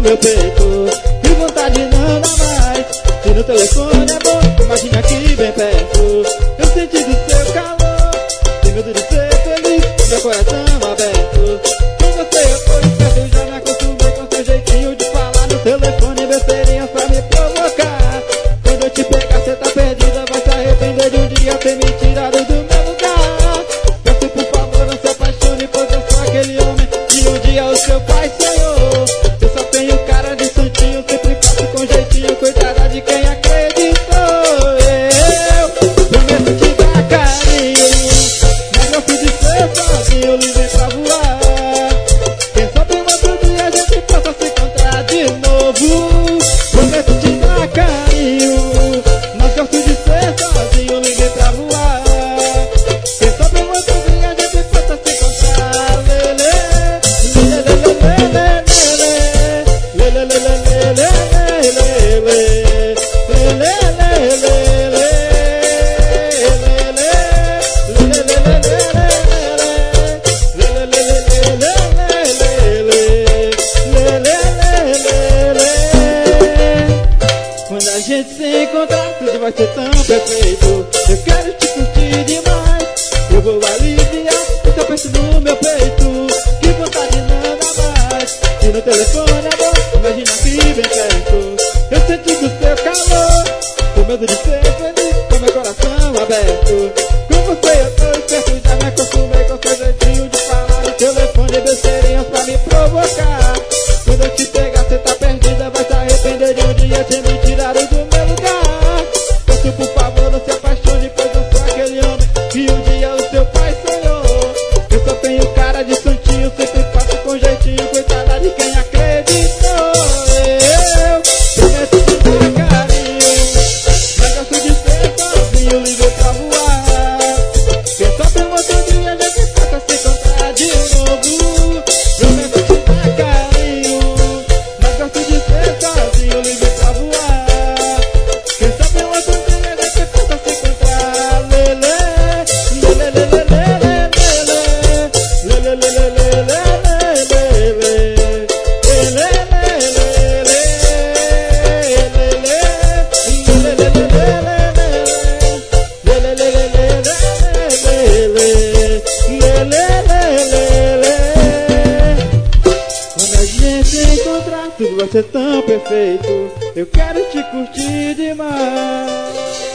meu peito. Que vontade não dá mais. Se no telefone é bom, imagine aqui bem perto. Eu senti do seu calor, tenho medo de ser feliz, meu coração aberto. Com você eu tô esperto, já me acostumei com seu jeitinho de falar no telefone, besteirinha pra me provocar. Quando eu te pegar cê tá perdida, vai se arrepender de um dia ter me tirado do meu lugar. Peço por favor não se apaixone, pois eu sou aquele homem que um dia o seu pai sonhou. Eu só tenho cara de santinho, sempre faço com jeitinho, coitada de quem acreditou. Eu prometo te dar carinho, mas gosto de ser sozinho, livre pra voar. Quem sabe um outro dia a gente possa se encontrar de novo. Prometo te dar carinho, mas gosto de ser sozinho, livre pra voar. Quem sabe um outro dia a gente possa se encontrar. Lelê, lelê, lelê, lelê, lelê, lelê, quando a gente se encontrar, tudo vai ser tão perfeito. Eu quero te curtir demais. Eu vou aliviar o teu peito no meu peito. Que vontade não dá mais. E no telefone é bom, imagina aqui bem perto. Eu senti do seu calor, com medo de ser feliz, com meu coração aberto. Com você eu tô esperto, já me acostumei com seu jeitinho de falar no telefone, besteirinhas pra me provocar. Quando eu te pegar cê tá perdida, vai se arrepender de um dia ter me tirado do meu lugar. Peço por favor não se apaixone, pois eu sou aquele homem que um dia o seu pai sonhou. Eu só tenho cara de santinho, sempre faço com jeitinho, coitada de quem acreditou. Eu prometo te dar carinho, mas gosto de ser sozinho, livre pra voar. Quem sabe um outro dia a gente possa se encontrar de novo. Prometo te dar carinho, mas gosto de ser sozinho, livre pra voar. Quem sabe um outro dia a gente possa se encontrar. Lelê, lelê, lelê, lelê, lelê, lelê, quando a gente se encontrar, tudo vai ser tão perfeito. Eu quero te curtir demais.